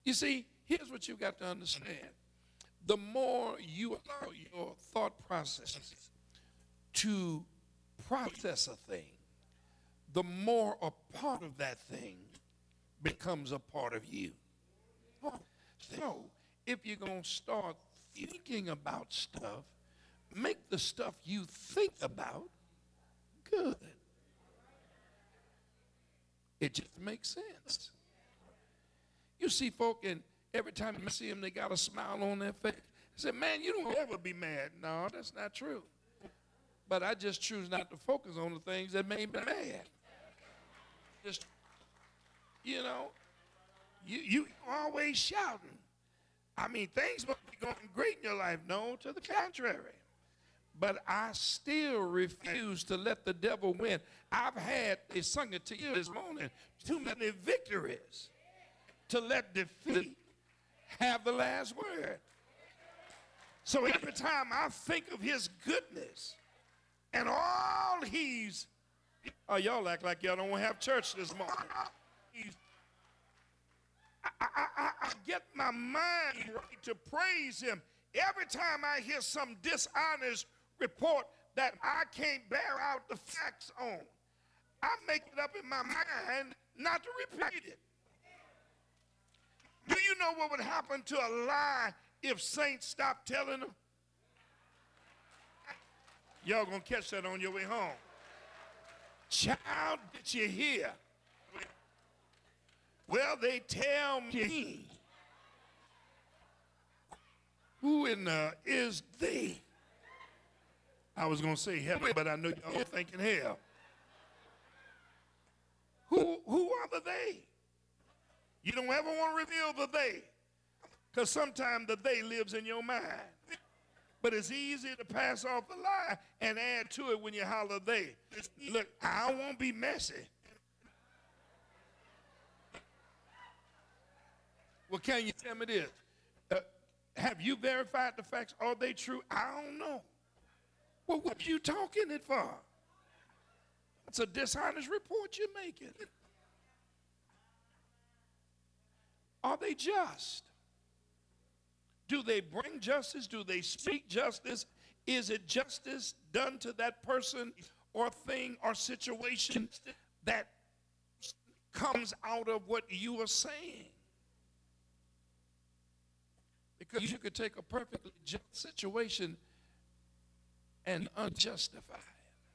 You see, here's what you got to understand. The more you allow your thought processes to process a thing, the more a part of that thing becomes a part of you. So, if you're going to start thinking about stuff, make the stuff you think about good. It just makes sense. You see folk, and every time you see them, they got a smile on their face. I said, man, you don't ever be mad. No, that's not true. But I just choose not to focus on the things that make me mad. Just, you know, you always shouting. I mean, things must be going great in your life. No, to the contrary. But I still refuse to let the devil win. I've had, they sung it to you this morning, too many victories to let defeat have the last word. So every time I think of his goodness and all he's, oh, y'all act like y'all don't have church this morning. I get my mind right to praise him. Every time I hear some dishonest report that I can't bear out the facts on, I make it up in my mind not to repeat it. Do you know what would happen to a lie if saints stopped telling them? Y'all gonna catch that on your way home. Child, did you hear? Well, they tell me. Who in the is they? I was gonna say heaven, but I know y'all thinking hell. Who are the they? You don't ever want to reveal the they, because sometimes the they lives in your mind. But it's easy to pass off the lie and add to it when you holler they. Look, I won't be messy. Well, can you tell me this? Have you verified the facts? Are they true? I don't know. Well, what you talking it for? It's a dishonest report you're making. Are they just? Do they bring justice? Do they speak justice? Is it justice done to that person or thing or situation that comes out of what you are saying? Because you could take a perfectly just situation and unjustify it.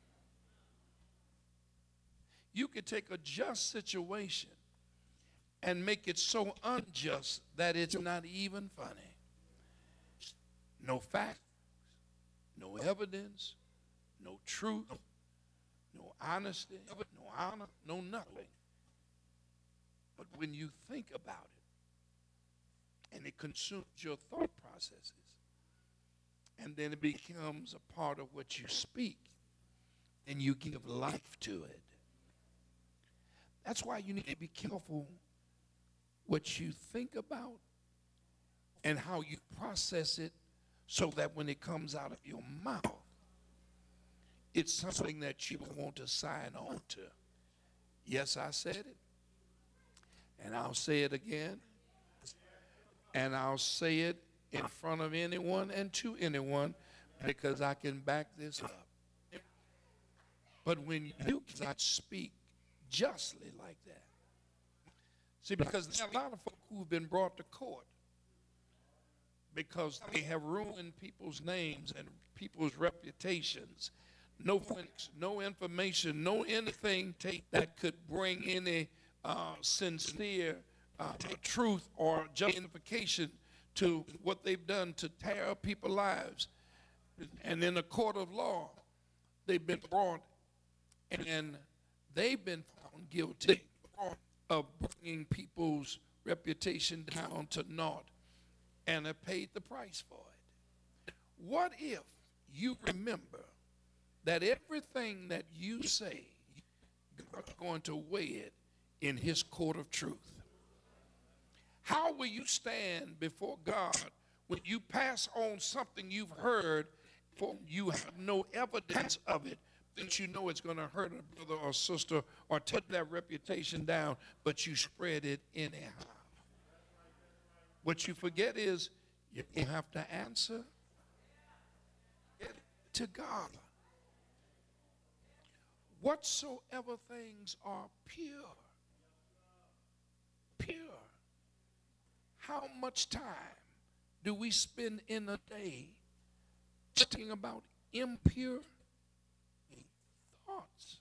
You could take a just situation and make it so unjust that it's not even funny. No facts, no evidence, no truth, no honesty, no honor, no nothing. But when you think about it, and it consumes your thought processes, and then it becomes a part of what you speak, and you give life to it. That's why you need to be careful what you think about and how you process it, so that when it comes out of your mouth, it's something that you want to sign on to. Yes, I said it, and I'll say it again, and I'll say it in front of anyone and to anyone, because I can back this up. But when you cannot speak justly like that, see, because there are a lot of folk who've been brought to court because they have ruined people's names and people's reputations. No facts, no information, no anything that could bring any sincere truth or justification to what they've done to tear up people's lives. And in a court of law, they've been brought and they've been found guilty of bringing people's reputation down to naught, and have paid the price for it. What if you remember that everything that you say, God's going to weigh it in his court of truth? How will you stand before God when you pass on something you've heard, for you have no evidence of it, that you know it's going to hurt a brother or sister or take that reputation down, but you spread it anyhow? What you forget is you have to answer it to God. Whatsoever things are pure, pure. How much time do we spend in a day thinking about impure thoughts,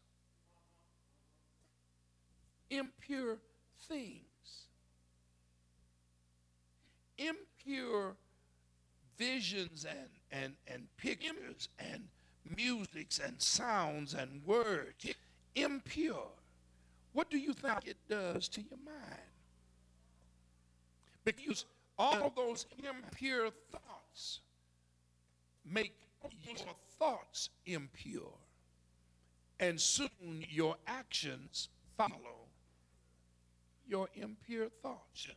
impure things, impure visions and pictures and musics and sounds and words? Impure. What do you think it does to your mind? Because all those impure thoughts make your thoughts impure, and soon your actions follow your impure thoughts.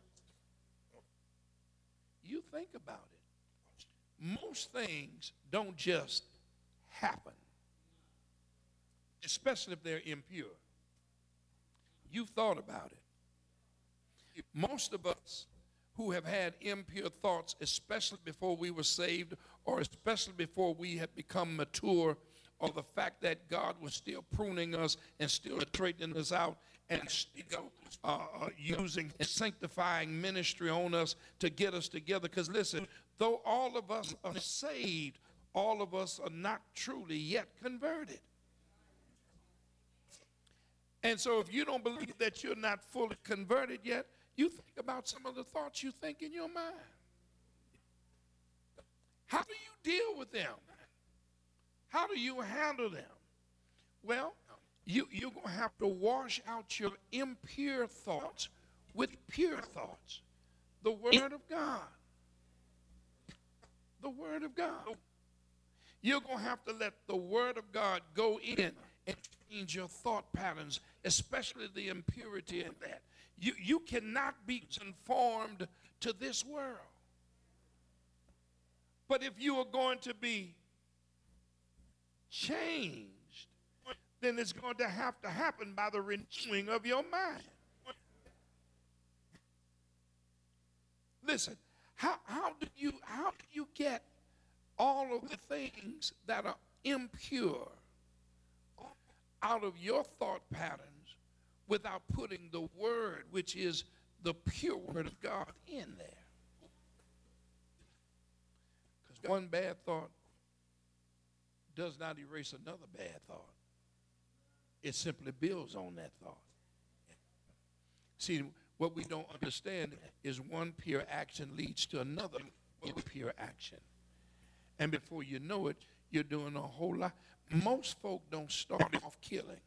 You think about it. Most things don't just happen, especially if they're impure. You've thought about it. Most of us who have had impure thoughts, especially before we were saved, or especially before we had become mature, or the fact that God was still pruning us and still straightening us out and still using sanctifying ministry on us to get us together. Because listen, though all of us are saved, all of us are not truly yet converted. And so if you don't believe that you're not fully converted yet, you think about some of the thoughts you think in your mind. How do you deal with them? How do you handle them? Well, you're going to have to wash out your impure thoughts with pure thoughts. The Word of God. The Word of God. You're going to have to let the Word of God go in and change your thought patterns, especially the impurity in that. You cannot be conformed to this world. But if you are going to be changed, then it's going to have to happen by the renewing of your mind. Listen, how do you get all of the things that are impure out of your thought patterns without putting the Word, which is the pure Word of God, in there? Because one bad thought does not erase another bad thought. It simply builds on that thought. See, what we don't understand is one pure action leads to another pure action. And before you know it, you're doing a whole lot. Most folk don't start off killing.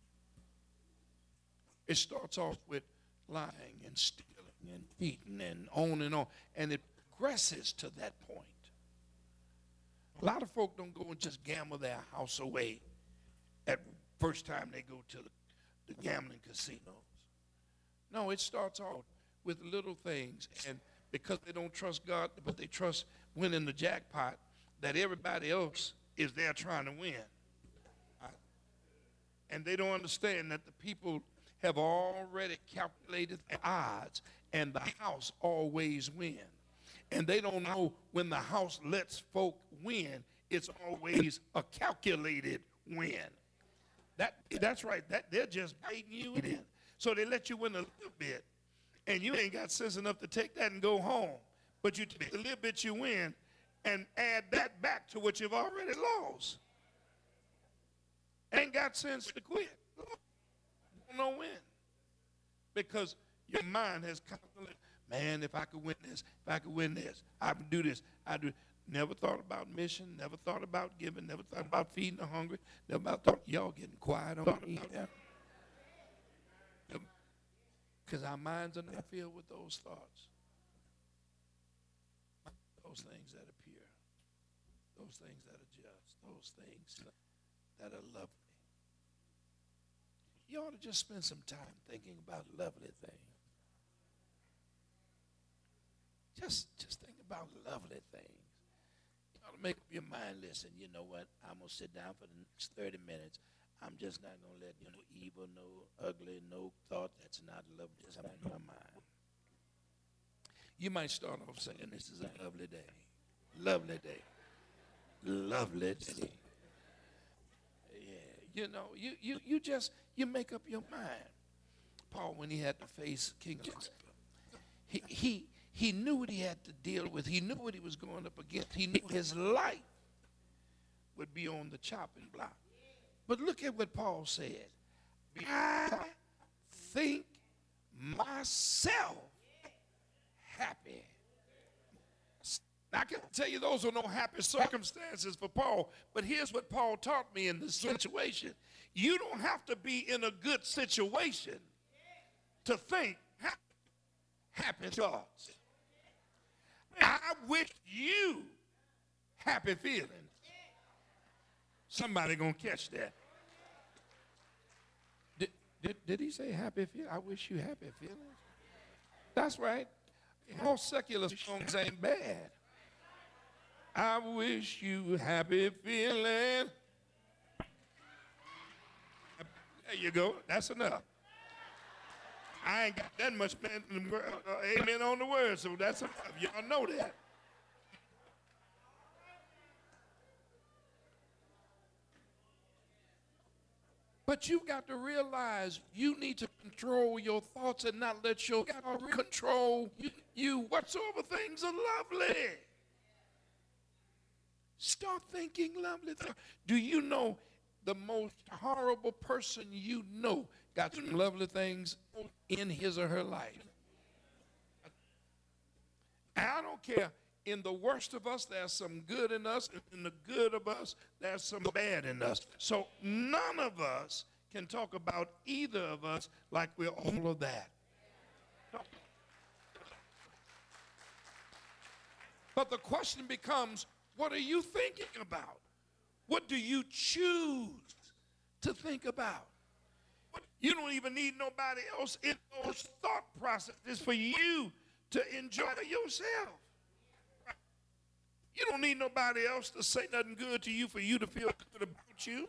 It starts off with lying and stealing and beating and on, and it progresses to that point. A lot of folk don't go and just gamble their house away at first time they go to the gambling casinos. No, it starts off with little things, and because they don't trust God, but they trust winning the jackpot, that everybody else is there trying to win. And they don't understand that the people have already calculated the odds, and the house always wins. And they don't know when the house lets folk win, it's always a calculated win. That's right. They're just baiting you in. So they let you win a little bit, and you ain't got sense enough to take that and go home. But you take the little bit you win and add that back to what you've already lost. Ain't got sense to quit. Don't know when. Because your mind has calculated, man, if I could win this, I would do this, I do. Never thought about mission, never thought about giving, never thought about feeding the hungry, never thought, y'all getting quiet on me. Because our minds are not filled with those thoughts. Those things that are pure, those things that are just, those things that are lovely. You ought to just spend some time thinking about lovely things. Just think about lovely things. You ought to make up your mind, listen, you know what? I'm going to sit down for the next 30 minutes. I'm just not going to let no evil, no ugly, no thought that's not lovely just come in my mind. You might start off saying, this is a lovely day. Lovely day. Lovely day. Yeah, you know, you make up your mind. Paul, when he had to face King Agrippa, he knew what he had to deal with. He knew what he was going up against. He knew his life would be on the chopping block. But look at what Paul said. I think myself happy. I can tell you those are no happy circumstances for Paul, but here's what Paul taught me in this situation. You don't have to be in a good situation to think happy thoughts. I wish you happy feelings. Somebody gonna catch that. Did he say happy feelings? I wish you happy feelings. That's right. All secular songs ain't bad. I wish you happy feeling. There you go. That's enough. I ain't got that much amen on the word, so that's enough. Y'all know that. But you've got to realize you need to control your thoughts and not let your God control you. Whatsoever things are lovely. Start thinking lovely things. Do you know the most horrible person you know got some lovely things in his or her life? And I don't care. In the worst of us, there's some good in us. In the good of us, there's some bad in us. So none of us can talk about either of us like we're all of that. But the question becomes, what are you thinking about? What do you choose to think about? You don't even need nobody else in those thought processes for you to enjoy yourself. You don't need nobody else to say nothing good to you for you to feel good about you.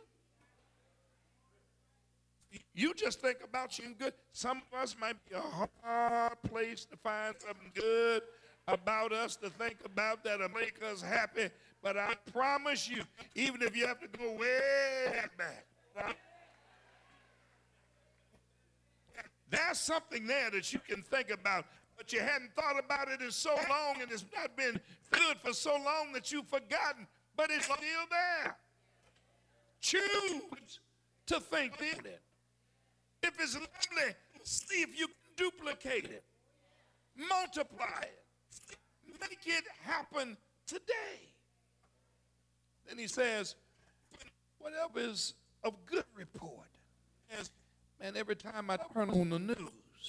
You just think about you good. Some of us might be a hard place to find something good about us to think about that'll make us happy. But I promise you, even if you have to go way back, there's something there that you can think about, but you hadn't thought about it in so long, and it's not been good for so long that you've forgotten, but it's still there. Choose to think in it. If it's lovely, see if you can duplicate it, multiply it, make it happen today. Then he says, whatever is of good report. Man, every time I turn on the news,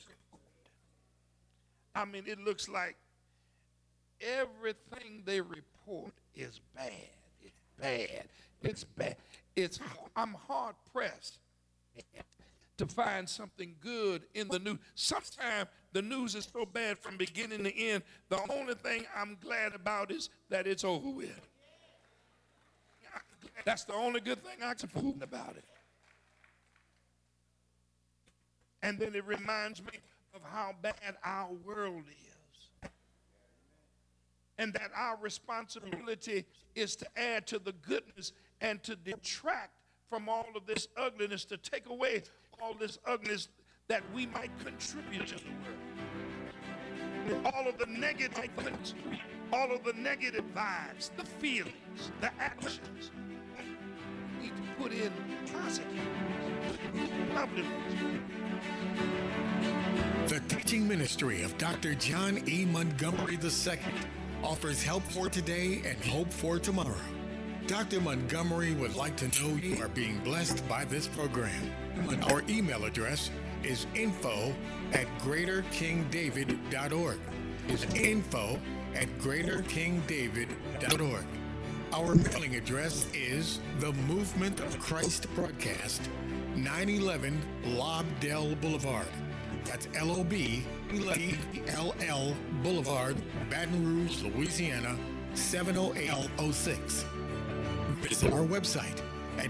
I mean, it looks like everything they report is bad. It's bad. It's bad. I'm hard pressed to find something good in the news. Sometimes the news is so bad from beginning to end, the only thing I'm glad about is that it's over with. That's the only good thing I can find about it. And then it reminds me of how bad our world is. And that our responsibility is to add to the goodness and to detract from all of this ugliness, to take away all this ugliness that we might contribute to the world. All of the negative things, all of the negative vibes, the feelings, the actions. We need to put in positive, lovely. The teaching ministry of Dr. John E. Montgomery II offers help for today and hope for tomorrow. Dr. Montgomery would like to know you are being blessed by this program. Our email address is info@greaterkingdavid.org. It's info@greaterkingdavid.org. Our mailing address is The Movement of Christ Broadcast, 911 Lobdell Boulevard. That's LOBELL Boulevard, Baton Rouge, Louisiana, 70806. Visit our website at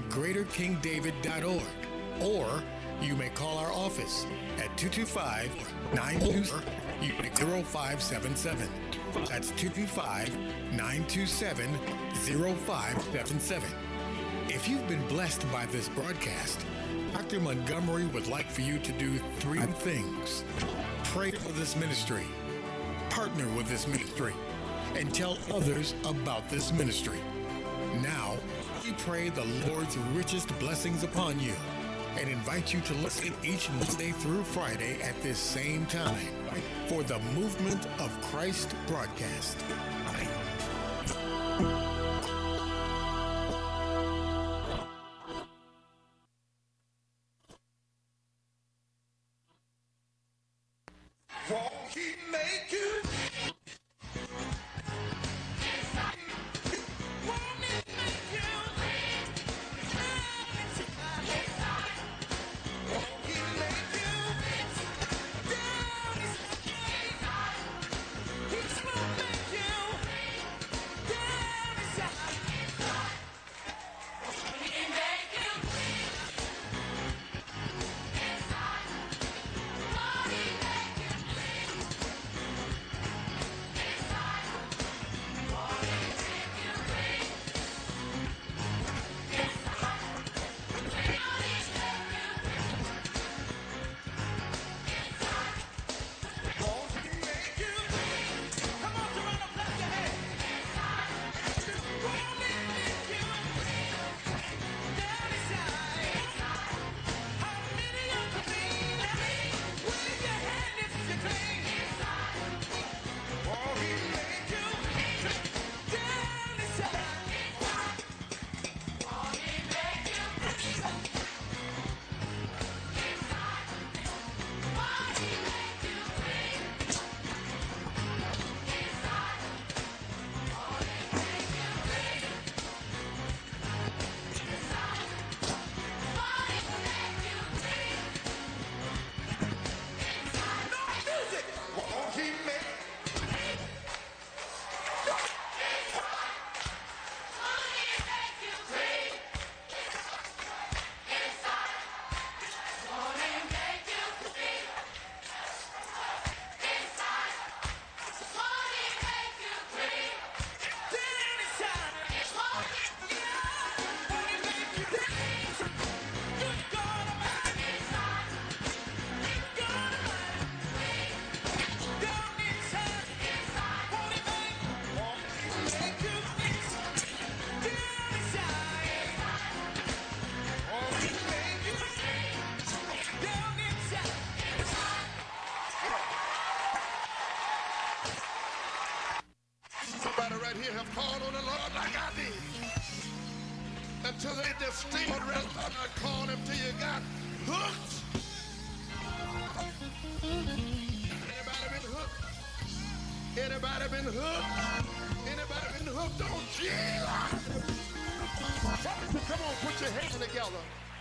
greaterkingdavid.org, or you may call our office at 225-924 You pick 0577. That's 225-927-0577. If you've been blessed by this broadcast, Dr. Montgomery would like for you to do three things. Pray for this ministry, partner with this ministry, and tell others about this ministry. Now, we pray the Lord's richest blessings upon you and invite you to listen each Monday through Friday at this same time for the Movement of Christ broadcast. Won't he make you? Right here have called on the Lord like I did. Until they distinct rest, I called him till you got hooked. Anybody been hooked? Anybody been hooked? Anybody been hooked on Jesus? Come on, put your hands together.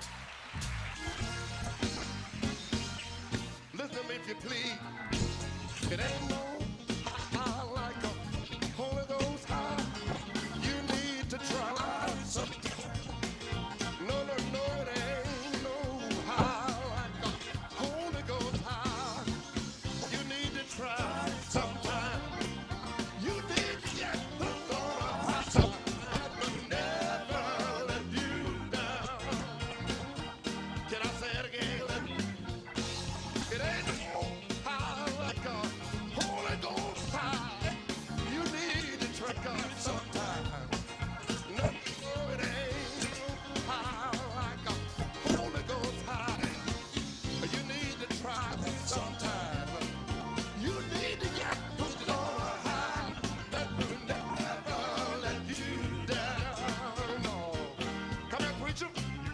Listen to me if you please. It ain't no high like a Holy Ghost high. You need to try some. No, no, no, it ain't no high like a Holy Ghost high. You need to try sometime. You need to get hooked on a hot song that will never let you down. Can I say it again? It ain't no high like a Holy Ghost high. You need to try sometime. No, it ain't no high like a Holy Ghost high. You need to try sometime. You need to get hooked on a high that will never let you down. No. Come here, preacher.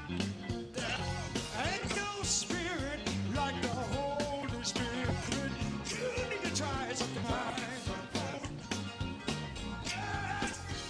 Ain't no spirit like the Holy Spirit. You need to try it sometime.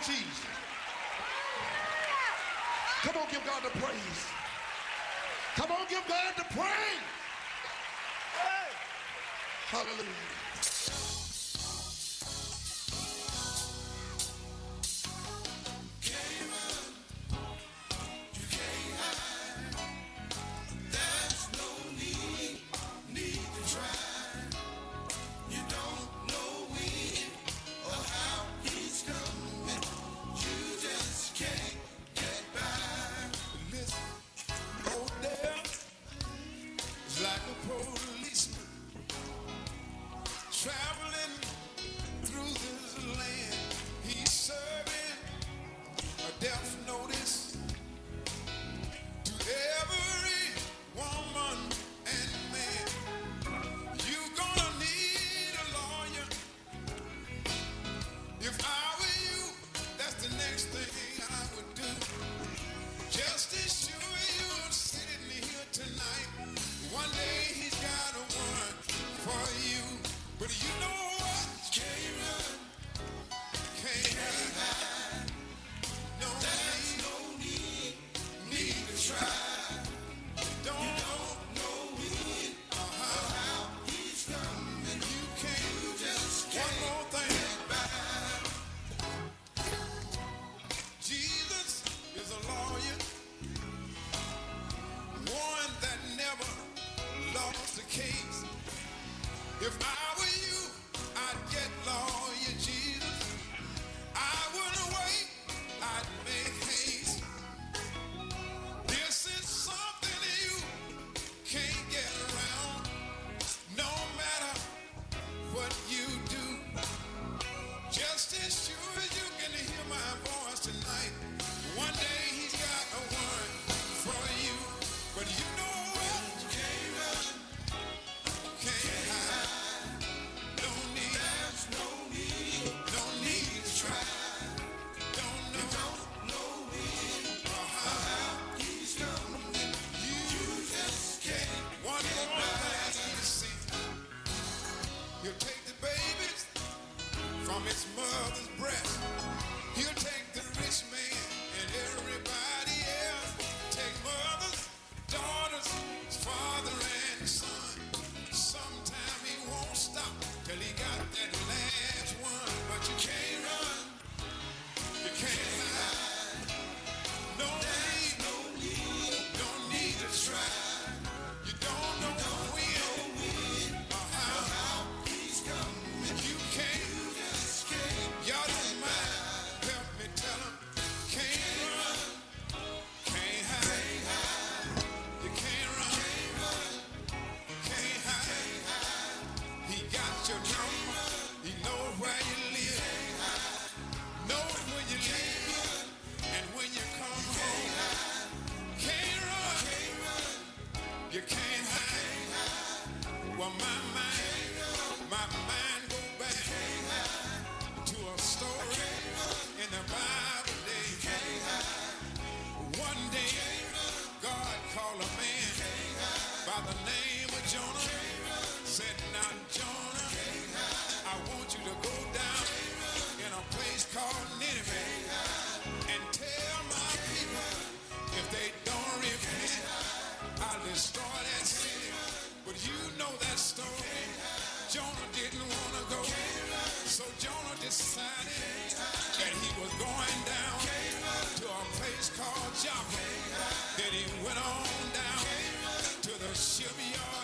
Jesus. Come on, give God the praise. Come on, give God the praise. Hey. Hallelujah. Like a policeman traveling through this land, he's serving a death notice to every woman and man. You're gonna need a lawyer. If I were you, that's the next thing I would do. Just as sure you're sitting here tonight, one day he's got a warrant for you. But you know what? Can't run, can't hide. No, there's no need to try. Don't know when or how he's coming. You can't just one more thing. Jesus is a lawyer, one that never lost a case. If I were you, I'd get lawyer Jesus. I wouldn't wait, I'd make haste. This is something you can't get around, no matter what you do. Just as sure as you can hear my voice tonight, one day he's got a warrant for you. But you know what? You can't run, can't hide. No need to try. Don't know when or how he's coming. You just can't. One more thing you see. He'll take the babies from its mother's breast. He'll take the rich man and everybody else. Take mothers, daughters, father and son. Sometime he won't stop till he got that last one. But you can't run, you can't hide. No need to try. You don't know when or how he's coming. You can't, y'all don't mind. Help me tell him. Can't run, can't hide. You can't run, can't hide. He got your number. He knows where you live. Knows when you leave and when you come home. Can't run, you can't hide. Well, my mind go back to a story in the Bible days. One day, God called a man by the name of Jonah. Said, now Jonah, I want you to go down in a place called Nineveh and tell my people if they don't repent, I'll destroy that city. But you know that story. Jonah didn't want to go, so Jonah decided that he was going down to a place called Joppa. Then he went on down to the shipyard